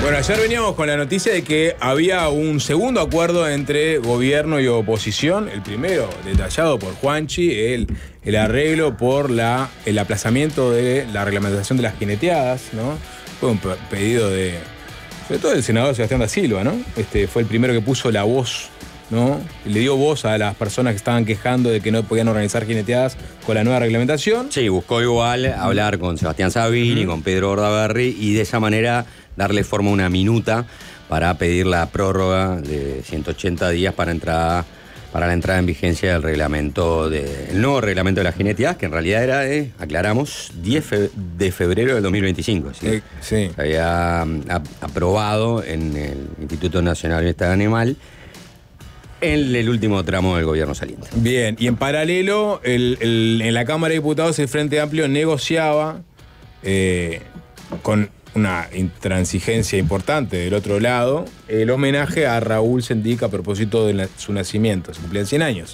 Bueno, ayer veníamos con la noticia de que había un segundo acuerdo entre gobierno y oposición. El primero, detallado por Juanchi, el arreglo por el aplazamiento de la reglamentación de las jineteadas, ¿no? Fue un pedido sobre todo del senador Sebastián da Silva, ¿no? Fue el primero que puso la voz, ¿no? Le dio voz a las personas que estaban quejando de que no podían organizar jineteadas con la nueva reglamentación. Sí, buscó igual hablar con Sebastián Sabini, con Pedro Bordaberry, y de esa manera darle forma a una minuta para pedir la prórroga de 180 días para la entrada en vigencia del reglamento el nuevo reglamento de las jineteadas, que en realidad era aclaramos, 10 de febrero del 2025. ¿sí? Sí. Se había aprobado en el Instituto Nacional de Bienestar Animal en el último tramo del gobierno saliente. Bien, y en paralelo, en la Cámara de Diputados el Frente Amplio negociaba con una intransigencia importante del otro lado el homenaje a Raúl Sendic a propósito de su nacimiento, se cumplían 100 años.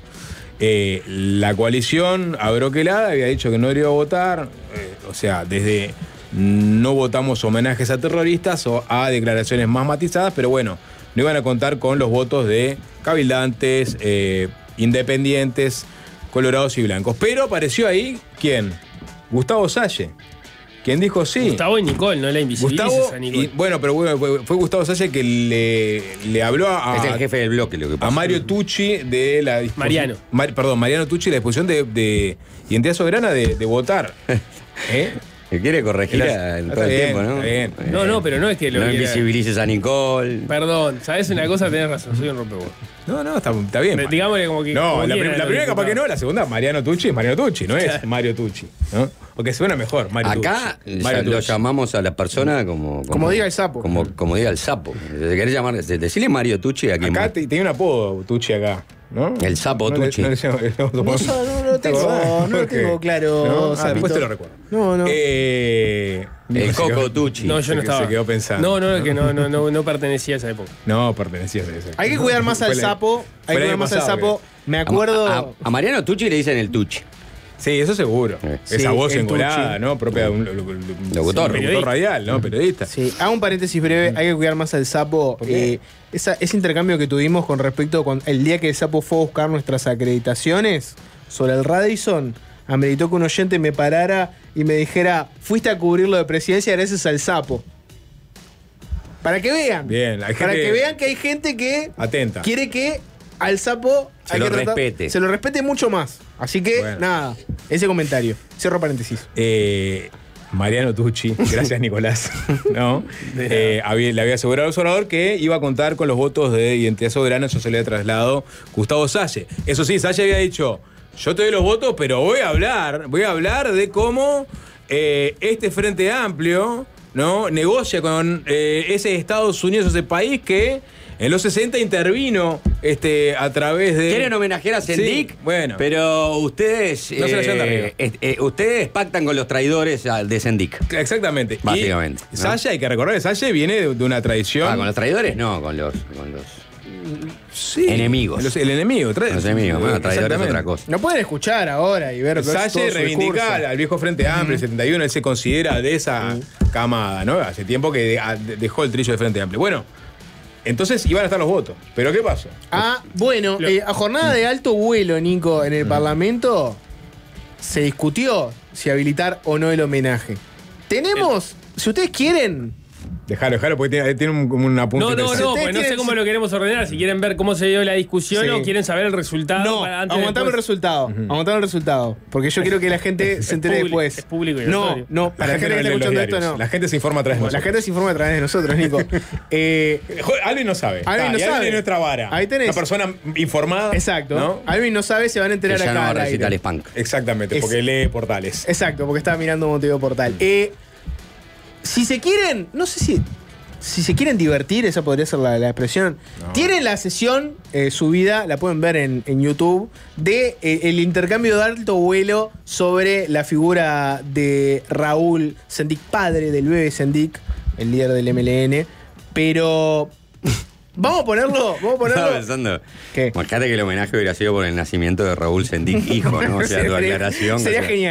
La coalición abroquelada había dicho que no iba a votar, o sea, desde no votamos homenajes a terroristas o a declaraciones más matizadas, pero bueno, no iban a contar con los votos de cabildantes, independientes, colorados y blancos. Pero apareció ahí, ¿quién? Gustavo Salle, quien dijo sí. Gustavo y Nicole, no la invisibilices a Nicole. Bueno, pero fue Gustavo Salle que le habló es el jefe del bloque, lo que pasa. A Mario Tucci de la disposición. Mariano Tucci de la disposición de identidad soberana de votar. Que quiere corregir todo el tiempo, ¿no? Bien. No, pero no es que lo no quiera. invisibilices a Nicole. Perdón, ¿sabes una cosa? Tenés razón, soy un rompehuevos. No, está bien. Pero digámosle como que. No, como la quiera, primera capaz que no, la segunda, Mariano Tucci es Mariano Tucci, no es Mario Tucci, ¿no? Porque suena mejor, Mario Acá Tucci. Mario lo Tucci. llamamos a la persona como diga el sapo. Como diga el sapo. Si querés llamar, decirle Mario Tucci a quien Acá más. tenía un apodo Tucci acá, ¿no? El sapo Tucci. No lo tengo claro. No, después te lo recuerdo. No. El Coco Tucci. No, yo no estaba. Se quedó pensando. Que no pertenecía a esa época. No, pertenecía a ese. Hay que cuidar más al sapo. Hay que cuidar más al sapo. Me acuerdo. A Mariano Tucci le dicen el Tucci. Sí, eso seguro. Sí, Esa voz el engolada, Tucci. ¿no? Propia de un Locutor radial, ¿no? Periodista. Sí, hago un paréntesis breve. Hay que cuidar más al sapo. Ese intercambio que tuvimos con respecto a el día que el sapo fue a buscar nuestras acreditaciones sobre el Radisson, ameritó que un oyente me parara y me dijera: fuiste a cubrir lo de presidencia gracias al sapo. Para que vean. Bien, para que vean que hay gente que atenta. Quiere que al sapo se lo respete. Se lo respete mucho más. Así que, nada, ese comentario. Cierro paréntesis. Mariano Tucci, gracias Nicolás, ¿no? Le había asegurado al observador que iba a contar con los votos de identidad soberana, eso se le había trasladado Gustavo Salle. Eso sí, Salle había dicho: yo te doy los votos, pero voy a hablar de cómo este Frente Amplio, ¿no? Negocia con ese Estados Unidos, ese país que en los 60 intervino a través de... Quieren homenajear a Sendic, sí, bueno, pero ustedes no se la llevan de arriba. Ustedes pactan con los traidores de Sendic. Exactamente. Básicamente. Y Salle, hay que recordar, Salle viene de una tradición... con los traidores no, con los sí, enemigos. El enemigo. Los enemigos, traidores es otra cosa. No pueden escuchar ahora y ver Salle reivindica al viejo Frente Amplio, el 71, él se considera de esa camada, ¿no? Hace tiempo que dejó el trillo de Frente Amplio. Bueno, entonces iban a estar los votos. ¿Pero qué pasó? Bueno, a jornada de alto vuelo, Nico, en el Parlamento se discutió si habilitar o no el homenaje. Tenemos, si ustedes quieren... Dejalo, porque tiene un apunte. No, pues no sé cómo lo queremos ordenar. Si quieren ver cómo se dio la discusión o quieren saber el resultado. No, aguantame el resultado. Aguantame el resultado. Porque yo quiero que la gente se entere después. Es público y No, para la gente que está escuchando esto, no. La gente se informa a través de nosotros. La gente se informa a través de nosotros, Nico. Alvin no sabe. Alvin no sabe. De nuestra vara. Ahí tenés. Una persona informada. Exacto. ¿no? Alvin no sabe, se van a enterar que ya acá. no al aire. recitales punk. Exactamente, porque lee portales. Exacto, porque estaba mirando Montevideo Portal. Si se quieren, no sé si se quieren divertir, esa podría ser la expresión. No. Tienen la sesión subida, la pueden ver en YouTube, de el intercambio de alto vuelo sobre la figura de Raúl Sendic, padre del bebé Sendic, el líder del MLN. Pero vamos a ponerlo. Estaba pensando. ¿Qué? Imagínate que el homenaje hubiera sido por el nacimiento de Raúl Sendic, hijo, ¿no? O sea, tu aclaración. Sería genial.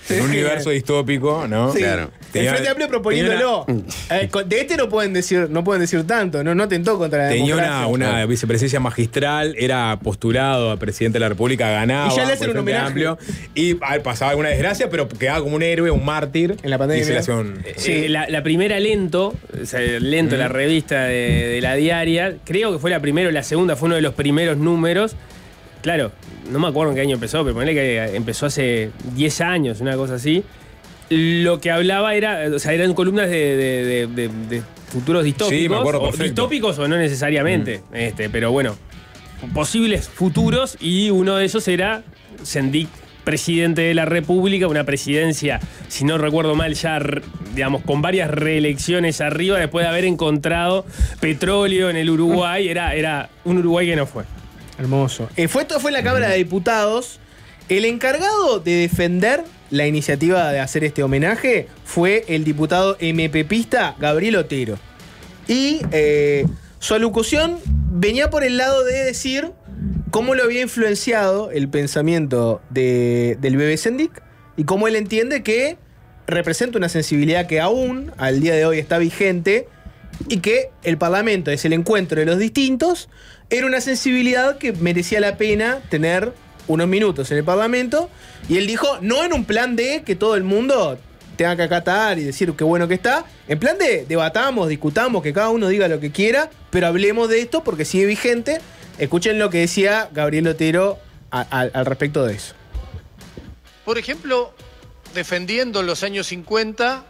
en un universo distópico, ¿no? Sí. Claro. El Frente Amplio proponiéndolo. De este no pueden decir tanto, no tentó contra la Tenía democracia. una vicepresidencia magistral, era postulado a presidente de la República, ganaba. Y ya le hacen por el un Frente homenaje. Amplio, y pasaba alguna desgracia, pero quedaba como un héroe, un mártir. En la pandemia. Y se le hacía un- Sí, la primera Lento, o sea, Lento, la revista de la diaria, creo que fue la primera o la segunda, fue uno de los primeros números. Claro, no me acuerdo en qué año empezó, pero ponele que empezó hace 10 años, una cosa así. Lo que hablaba era, o sea, eran columnas de futuros distópicos. Sí, me acuerdo o perfecto. distópicos o no necesariamente, pero bueno, posibles futuros, y uno de esos era Sendik, presidente de la República, una presidencia, si no recuerdo mal, ya, digamos, con varias reelecciones arriba, después de haber encontrado petróleo en el Uruguay. Era un Uruguay que no fue. Hermoso. Esto fue en la Cámara de Diputados. El encargado de defender la iniciativa de hacer este homenaje fue el diputado MPPista Gabriel Otero. Y su alocución venía por el lado de decir cómo lo había influenciado el pensamiento del bebé Sendik y cómo él entiende que representa una sensibilidad que aún al día de hoy está vigente y que el Parlamento es el encuentro de los distintos. Era una sensibilidad que merecía la pena tener unos minutos en el Parlamento, y él dijo, no en un plan de que todo el mundo tenga que acatar y decir qué bueno que está, en plan de debatamos, discutamos, que cada uno diga lo que quiera, pero hablemos de esto porque sigue vigente. Escuchen lo que decía Gabriel Otero al respecto de eso. Por ejemplo, defendiendo en los años 50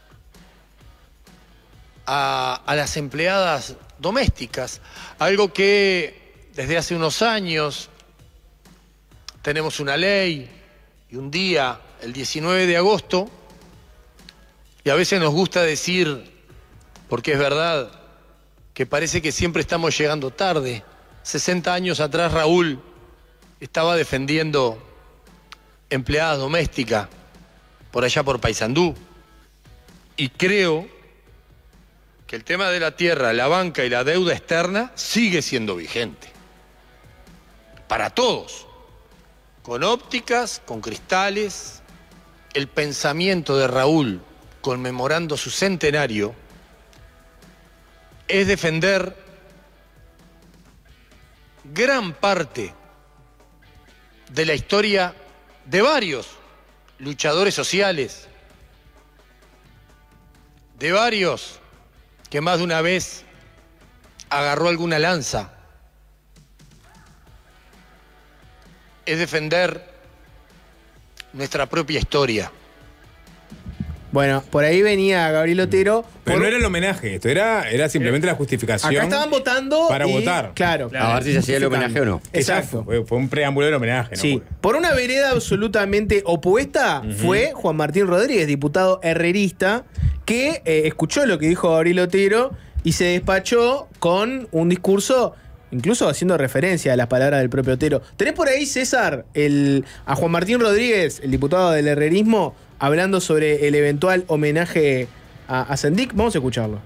a las empleadas domésticas, algo que desde hace unos años tenemos una ley y un día, el 19 de agosto, y a veces nos gusta decir, porque es verdad, que parece que siempre estamos llegando tarde. 60 años atrás Raúl estaba defendiendo empleadas domésticas por allá por Paysandú. Y creo que el tema de la tierra, la banca y la deuda externa sigue siendo vigente. Para todos. Con ópticas, con cristales. El pensamiento de Raúl, conmemorando su centenario, es defender gran parte de la historia de varios luchadores sociales, de varios que más de una vez agarró alguna lanza. Es defender nuestra propia historia. Bueno, por ahí venía Gabriel Otero. Pero no era el homenaje, esto era simplemente la justificación. Acá estaban votando para y- votar. Claro. A ver si se hacía el homenaje o no. Exacto. Fue un preámbulo del homenaje, ¿no? Sí. Por una vereda absolutamente opuesta fue Juan Martín Rodríguez, diputado herrerista, que escuchó lo que dijo Gabriel Otero y se despachó con un discurso, incluso haciendo referencia a las palabras del propio Otero. ¿Tenés por ahí, César, a Juan Martín Rodríguez, el diputado del herrerismo, hablando sobre el eventual homenaje a Sendik? Vamos a escucharlo.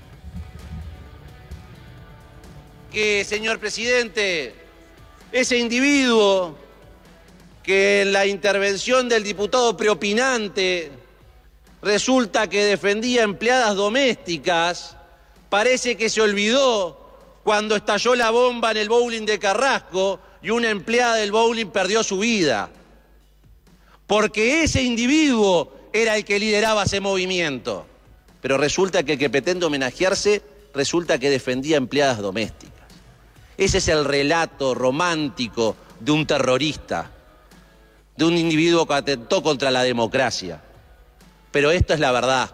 Que, señor presidente, ese individuo que en la intervención del diputado preopinante resulta que defendía empleadas domésticas, parece que se olvidó cuando estalló la bomba en el bowling de Carrasco y una empleada del bowling perdió su vida. Porque ese individuo era el que lideraba ese movimiento. Pero resulta que el que pretende homenajearse, resulta que defendía empleadas domésticas. Ese es el relato romántico de un terrorista, de un individuo que atentó contra la democracia. Pero esto es la verdad.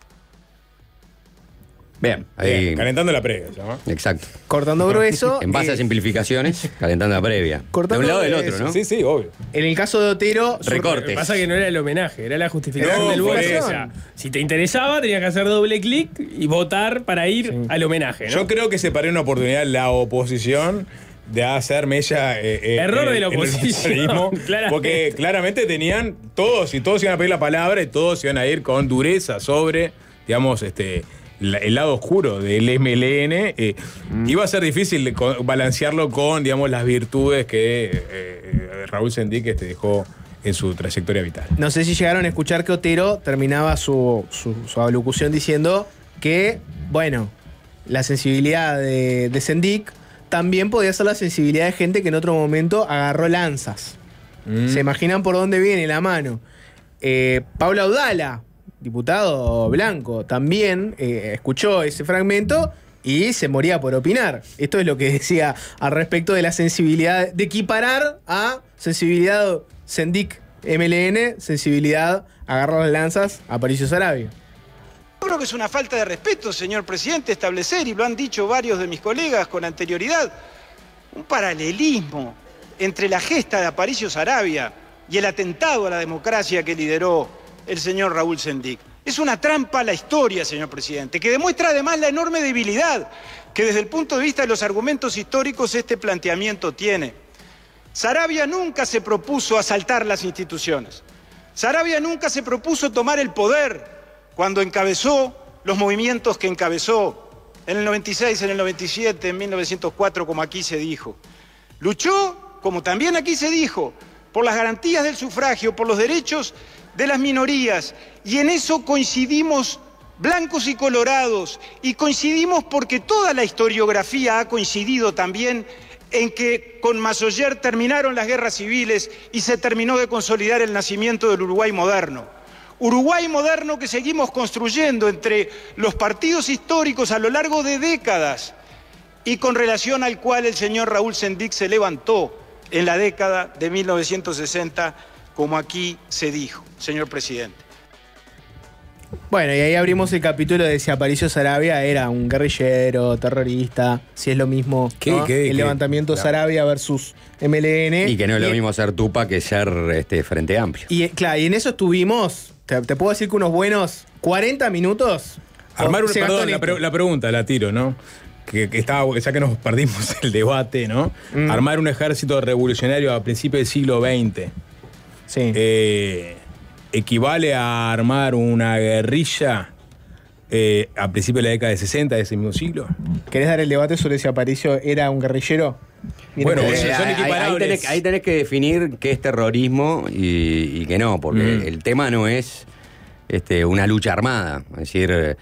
Bien, ahí. Bien, calentando la previa, ¿no? Exacto. Cortando grueso. En base a simplificaciones, calentando la previa. De Cortando un lado del eso. otro, ¿no? Sí, sí, obvio. En el caso de Otero, Recortes. Lo que pasa es que no era el homenaje, era la justificación No, del voto. por O eso. sea, si te interesaba, tenías que hacer doble clic y votar para ir al homenaje, ¿no? Yo creo que se paró una oportunidad la oposición de hacer mella. Error de la en el oposición, oficialismo, claramente. Porque claramente tenían todos iban a pedir la palabra y todos iban a ir con dureza sobre, digamos, el lado oscuro del MLN. Iba a ser difícil balancearlo con, digamos, las virtudes que Raúl Sendik dejó en su trayectoria vital. No sé si llegaron a escuchar que Otero terminaba su alocución diciendo que, bueno, la sensibilidad de Sendik también podía ser la sensibilidad de gente que en otro momento agarró lanzas. ¿Se imaginan por dónde viene la mano? Pablo Audala, diputado blanco, también escuchó ese fragmento y se moría por opinar. Esto es lo que decía al respecto de la sensibilidad, de equiparar a sensibilidad Sendik MLN, sensibilidad agarrar las lanzas a Aparicio Saravia. Yo creo que es una falta de respeto, señor presidente, establecer, y lo han dicho varios de mis colegas con anterioridad, un paralelismo entre la gesta de Aparicio Saravia y el atentado a la democracia que lideró el señor Raúl Sendik. Es una trampa a la historia, señor presidente, que demuestra además la enorme debilidad que desde el punto de vista de los argumentos históricos este planteamiento tiene. Saravia nunca se propuso asaltar las instituciones. Saravia nunca se propuso tomar el poder cuando encabezó los movimientos que encabezó en el 96, en el 97, en 1904, como aquí se dijo. Luchó, como también aquí se dijo, por las garantías del sufragio, por los derechos de las minorías, y en eso coincidimos blancos y colorados, y coincidimos porque toda la historiografía ha coincidido también en que con Massoyer terminaron las guerras civiles y se terminó de consolidar el nacimiento del Uruguay moderno. Uruguay moderno que seguimos construyendo entre los partidos históricos a lo largo de décadas y con relación al cual el señor Raúl Sendik se levantó en la década de 1960, como aquí se dijo, señor presidente. Bueno, y ahí abrimos el capítulo de si Aparicio Saravia era un guerrillero, terrorista, si es lo mismo, ¿no? El levantamiento Saravia versus MLN. Y que no es lo mismo ser Tupac que ser Frente Amplio. Y claro, y en eso estuvimos, te puedo decir que unos buenos 40 minutos. Armar una, perdón, la pregunta la tiro, ¿no? Que estaba, ya que nos perdimos el debate, ¿no? Armar un ejército revolucionario a principios del siglo XX. Sí. ¿Equivale a armar una guerrilla a principios de la década de 60 de ese mismo siglo? ¿Querés dar el debate sobre si Aparicio era un guerrillero? Bueno, son equiparables. Ahí tenés que definir qué es terrorismo y qué no, porque el tema no es una lucha armada. Es decir,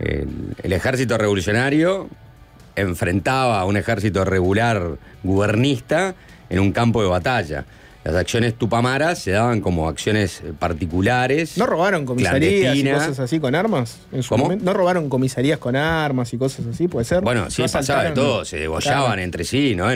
el ejército revolucionario enfrentaba a un ejército regular gubernista en un campo de batalla. Las acciones tupamaras se daban como acciones particulares. ¿No robaron comisarías y cosas así con armas? En su ¿Cómo? momento? ¿No robaron comisarías con armas y cosas así? ¿Puede ser? Bueno, sí, ¿No pasaba de asaltaron? todo, se degollaban entre sí, no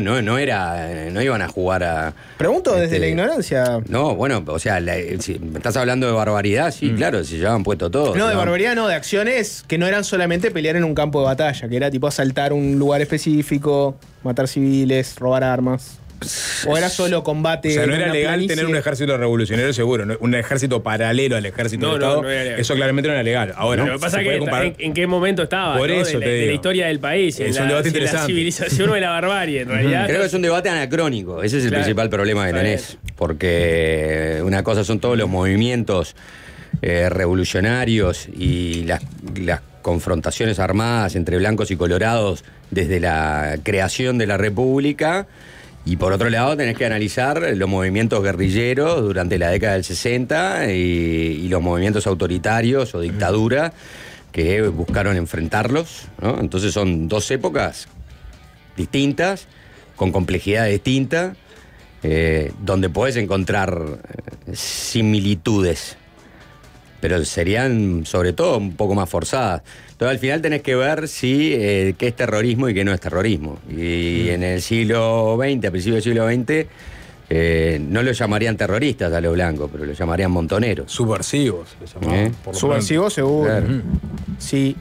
iban a jugar a... Pregunto desde la ignorancia. No, bueno, o sea, si me estás hablando de barbaridad, sí, claro, se llevaban puesto todo. No, de barbaridad no, de acciones que no eran solamente pelear en un campo de batalla, que era tipo asaltar un lugar específico, matar civiles, robar armas. ¿O era solo combate? O sea, no era legal planicie? tener un ejército revolucionario seguro, un ejército paralelo al ejército del Estado. No era legal. Eso claramente no era legal. Ahora, Lo que pasa es que en qué momento estaba, Por ¿no? eso te de digo. la historia del país. Es un debate interesante. La civilización o de la barbarie, en realidad. Creo que es un debate anacrónico, ese es el Claro. principal problema que tenés, porque una cosa son todos los movimientos revolucionarios y las confrontaciones armadas entre blancos y colorados desde la creación de la República. Y por otro lado tenés que analizar los movimientos guerrilleros durante la década del 60 y los movimientos autoritarios o dictadura que buscaron enfrentarlos, ¿no? Entonces son dos épocas distintas, con complejidad distinta, donde podés encontrar similitudes, pero serían sobre todo un poco más forzadas. Entonces al final tenés que ver si qué es terrorismo y qué no es terrorismo. Y en el siglo XX, a principios del siglo XX, no lo llamarían terroristas a los blancos, pero lo llamarían montoneros. Subversivos, le llamaban, por lo Subversivo seguro. Claro. Sí.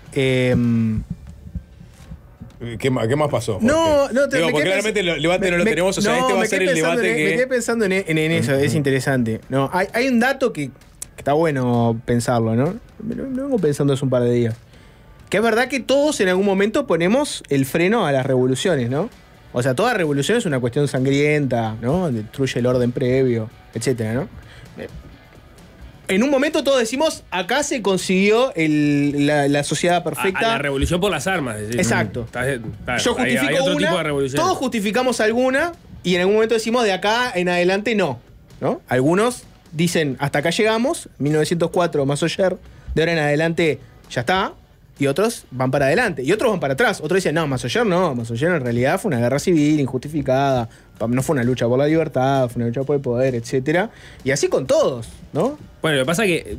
¿Qué más pasó? Jorge? No, Digo, porque claramente el debate no lo tenemos, o sea, este va a ser el debate Me quedé que... pensando en eso, es interesante. No, hay un dato que está bueno pensarlo, ¿no? Lo vengo pensando hace un par de días. Que es verdad que todos en algún momento ponemos el freno a las revoluciones, ¿no? O sea, toda revolución es una cuestión sangrienta, ¿no? Destruye el orden previo, etcétera, ¿no? En un momento todos decimos, acá se consiguió la sociedad perfecta. A la revolución por las armas. Es decir, Exacto. Yo Yo justifico hay otro una, tipo de revolución. todos justificamos alguna y en algún momento decimos de acá en adelante no. Algunos dicen, hasta acá llegamos, 1904, Massoyer, de ahora en adelante ya está, y otros van para adelante, y otros van para atrás. Otros dicen, no, Massoyer en realidad fue una guerra civil injustificada, no fue una lucha por la libertad, fue una lucha por el poder, etcétera. Y así con todos, ¿no? Bueno, lo que pasa que,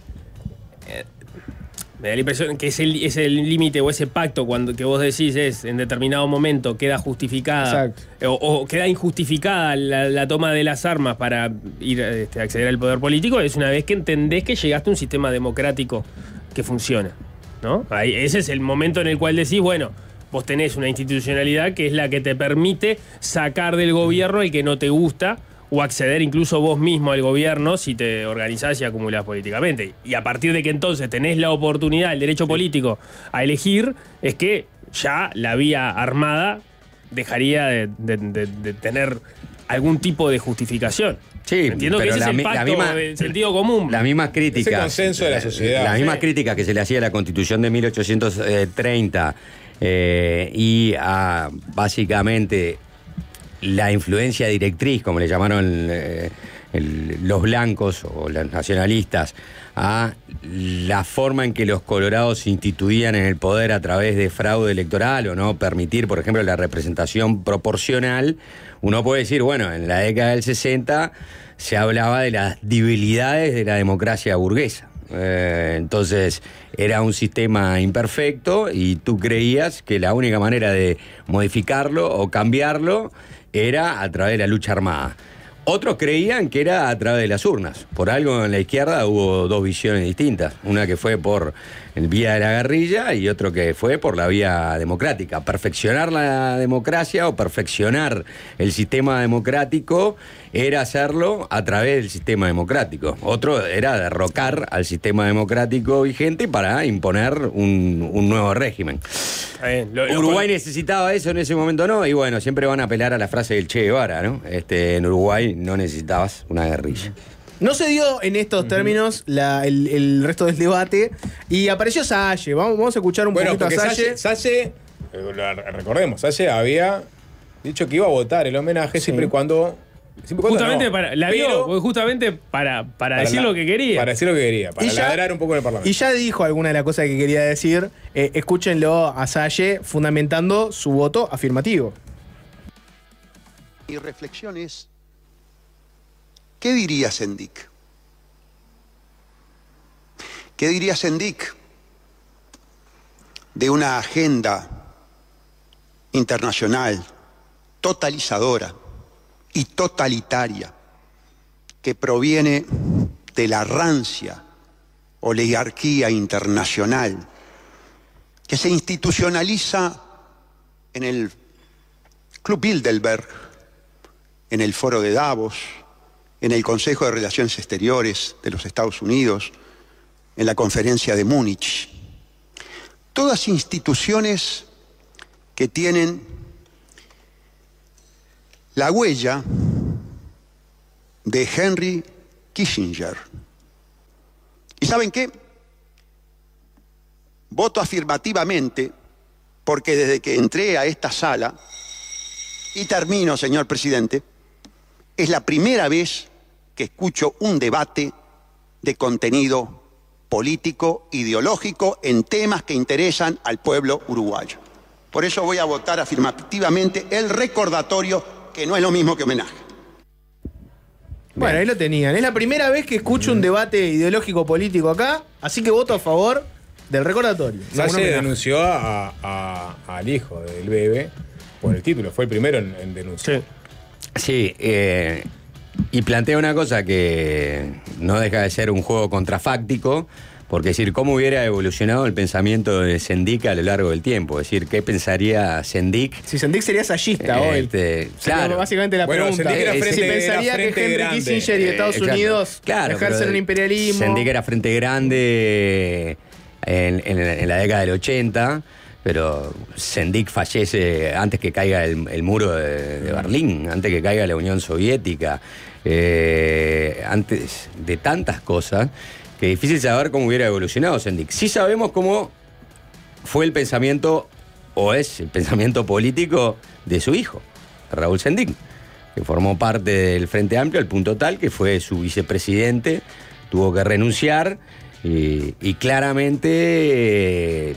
me da la impresión que ese límite o ese pacto que vos decís es en determinado momento queda justificada o queda injustificada la toma de las armas para ir a acceder al poder político, es una vez que entendés que llegaste a un sistema democrático que funciona, ¿no? Ese es el momento en el cual decís, bueno, vos tenés una institucionalidad que es la que te permite sacar del gobierno el que no te gusta o acceder incluso vos mismo al gobierno si te organizás y acumulás políticamente. Y a partir de que entonces tenés la oportunidad, el derecho político a elegir, es que ya la vía armada dejaría de tener algún tipo de justificación. Sí, entiendo que ese es el pacto del sentido común. Las mismas críticas. Ese consenso de la sociedad. Las mismas críticas que se le hacía a la Constitución de 1830 y a básicamente la influencia directriz, como le llamaron los blancos o los nacionalistas, a la forma en que los colorados se instituían en el poder a través de fraude electoral o no permitir, por ejemplo, la representación proporcional. Uno puede decir, bueno, en la década del 60 se hablaba de las debilidades de la democracia burguesa. Entonces era un sistema imperfecto y tú creías que la única manera de modificarlo o cambiarlo era a través de la lucha armada. Otros creían que era a través de las urnas. Por algo en la izquierda hubo dos visiones distintas. Una que fue por el vía de la guerrilla y otro que fue por la vía democrática. Perfeccionar la democracia o perfeccionar el sistema democrático era hacerlo a través del sistema democrático. Otro era derrocar al sistema democrático vigente para imponer un nuevo régimen. Uruguay necesitaba eso, en ese momento no, y bueno, siempre van a apelar a la frase del Che Guevara, ¿no? En Uruguay no necesitabas una guerrilla. No se dio en estos términos el resto del debate y apareció Salle. Vamos a escuchar un poquito a Salle. Salle, recordemos, Salle había dicho que iba a votar el homenaje siempre y cuando... Justamente para decir lo que quería. Para decir lo que quería, para ladrar un poco en el Parlamento. Y ya dijo alguna de las cosas que quería decir. Escúchenlo a Salle fundamentando su voto afirmativo. Mi reflexión es, ¿qué diría Sendik? ¿Qué diría Sendik de una agenda internacional totalizadora y totalitaria que proviene de la rancia oligarquía internacional que se institucionaliza en el Club Bilderberg, en el Foro de Davos, en el Consejo de Relaciones Exteriores de los Estados Unidos, en la Conferencia de Múnich? Todas instituciones que tienen la huella de Henry Kissinger. ¿Y saben qué? Voto afirmativamente porque desde que entré a esta sala, y termino, señor presidente, es la primera vez que escucho un debate de contenido político, ideológico, en temas que interesan al pueblo uruguayo. Por eso voy a votar afirmativamente el recordatorio, que no es lo mismo que homenaje. Bueno, ahí lo tenían. Es la primera vez que escucho un debate ideológico político acá, así que voto a favor del recordatorio. Salle denunció al hijo del bebé por el título, fue el primero en denunciar. Sí, y plantea una cosa que no deja de ser un juego contrafáctico, porque es decir, ¿cómo hubiera evolucionado el pensamiento de Sendik a lo largo del tiempo? Es decir, ¿qué pensaría Sendik? Si Sendik sería sallista hoy. Claro. Básicamente la pregunta. Si pensaría que Henry Kissinger y Estados Unidos ejercen un imperialismo. Sendik era Frente Grande en la década del 80, pero Sendik fallece antes que caiga el muro de Berlín, antes que caiga la Unión Soviética, antes de tantas cosas, que es difícil saber cómo hubiera evolucionado Sendik. Sí sabemos cómo fue el pensamiento, o es el pensamiento político de su hijo, Raúl Sendik. que formó parte del Frente Amplio, al punto tal que fue su vicepresidente, tuvo que renunciar y claramente,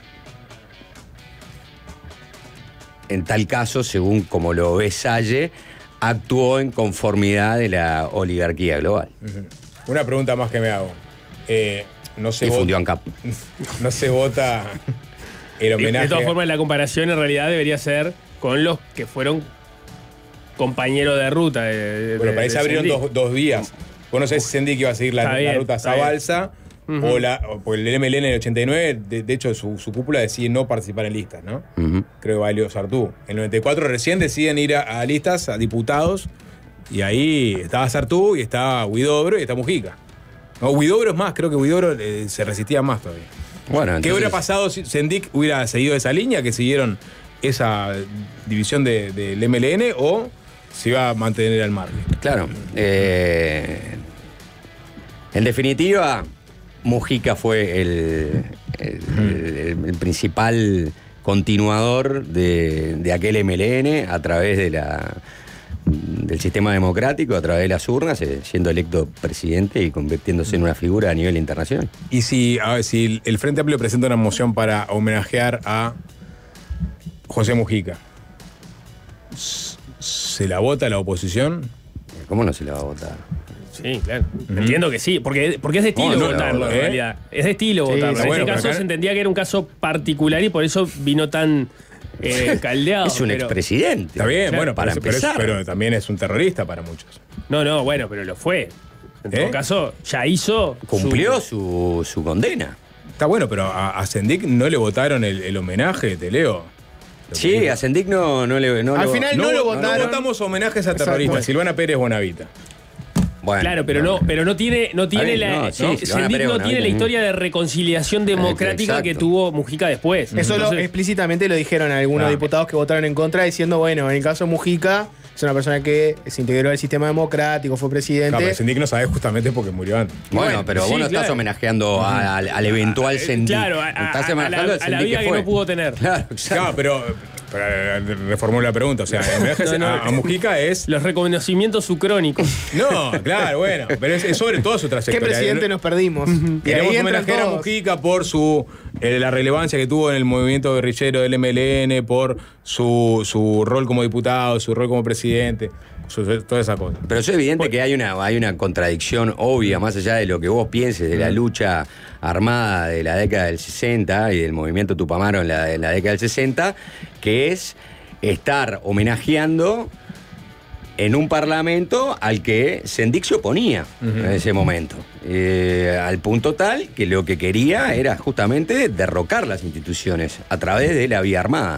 en tal caso, según como lo ve Salle, actuó en conformidad de la oligarquía global. Una pregunta más que me hago. No se Y vota, fundió ANCAP. no se vota el homenaje. De todas formas, la comparación en realidad debería ser con los que fueron compañeros de ruta. Bueno, para ahí se abrieron dos vías. Vos no sabés si Sendik iba a seguir la ruta está bien. Zabalza o el MLN en el 89. De hecho, su cúpula decide no participar en listas, ¿no? Creo que valió Sartú. En el 94 recién deciden ir a listas, a diputados. Y ahí estaba Sartú y estaba Huidobro y está Mujica. No, Huidobro es más, creo que Huidobro se resistía más todavía. Bueno, ¿Qué entonces, hubiera pasado si Sendik hubiera seguido esa línea, que siguieron esa división del MLN, o se iba a mantener al margen? Claro. En definitiva, Mujica fue el principal continuador de aquel MLN a través del sistema democrático, a través de las urnas, siendo electo presidente y convirtiéndose en una figura a nivel internacional. Y si el Frente Amplio presenta una moción para homenajear a José Mujica, ¿se la vota la oposición? ¿Cómo no se la va a votar? Sí, claro. Entiendo que sí, porque es de estilo No, votarlo, en realidad. Es de estilo votarlo. En bueno, este caso pero acá se entendía que era un caso particular y por eso vino tan caldeado. Es un expresidente. Está bien, Claro, bueno, para empezar. pero también es un terrorista para muchos. No, bueno, pero lo fue. En todo caso, ya hizo. Cumplió su condena. Está bueno, pero a Sendik no le votaron el homenaje, te leo. Sí, a Sendik no le. Al final no lo votaron. No votamos homenajes a terroristas. Exacto. Silvana Pérez Bonavita. Bueno, Claro, pero no tiene bien, la. no, sí, Sendik Silvana Pérez no Bonavita, tiene la historia de reconciliación democrática que exacto. tuvo Mujica después. Eso Entonces, explícitamente lo dijeron algunos diputados que votaron en contra, diciendo, bueno, en el caso de Mujica, es una persona que se integró al sistema democrático, fue presidente. Claro, pero Sendik no sabés justamente porque murió antes. Bueno, pero sí, vos no estás claro. homenajeando al eventual Sendik. Claro, Estás a homenajeando al la Sendik vida que fue. no pudo tener. Claro, exacto. Claro, pero reformuló la pregunta. O sea, el homenaje a Mujica es. Los reconocimientos sucrónicos. No, claro, bueno. Pero es sobre todo su ¿Qué trayectoria. presidente nos perdimos? Y Queremos ahí entran homenajear a todos. Mujica por la relevancia que tuvo en el movimiento guerrillero del MLN, por su rol como diputado, su rol como presidente, toda esa cosa. Pero es evidente que hay una contradicción obvia, más allá de lo que vos pienses de la lucha armada de la década del 60 y del movimiento Tupamaro en la década del 60, que es estar homenajeando en un parlamento al que Sendik se oponía en ese momento. Al punto tal que lo que quería era justamente derrocar las instituciones a través de la vía armada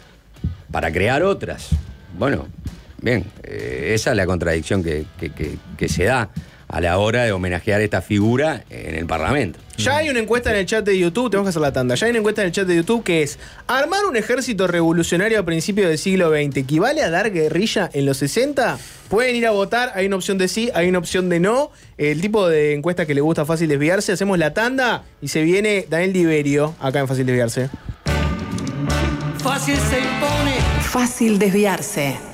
para crear otras. Bueno, bien, esa es la contradicción que se da a la hora de homenajear esta figura en el Parlamento. Ya hay una encuesta en el chat de YouTube, tenemos que hacer la tanda. Ya hay una encuesta en el chat de YouTube que es: ¿armar un ejército revolucionario a principios del siglo XX equivale a dar guerrilla en los 60? Pueden ir a votar, hay una opción de sí, hay una opción de no. El tipo de encuesta que le gusta Fácil Desviarse. Hacemos la tanda y se viene Daniel Diverio acá en Fácil Desviarse. Fácil se impone. Fácil Desviarse.